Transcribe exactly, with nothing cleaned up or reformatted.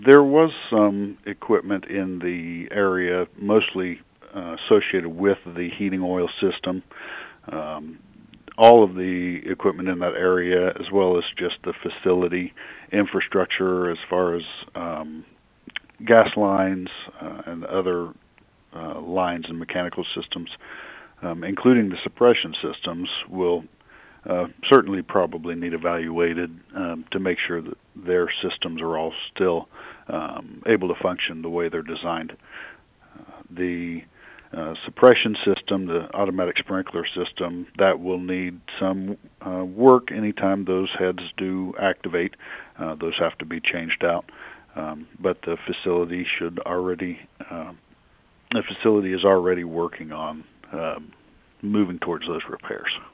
There was some equipment in the area, mostly uh, associated with the heating oil system. Um, all of the equipment in that area, as well as just the facility infrastructure as far as um, gas lines uh, and other uh, lines and mechanical systems, um, including the suppression systems, will uh, certainly probably need evaluated um, to make sure that their systems are all still um, able to function the way they're designed. Uh, the uh, suppression system, the automatic sprinkler system, that will need some uh, work anytime those heads do activate. Uh, those have to be changed out. Um, but the facility should already, uh, the facility is already working on um, moving towards those repairs.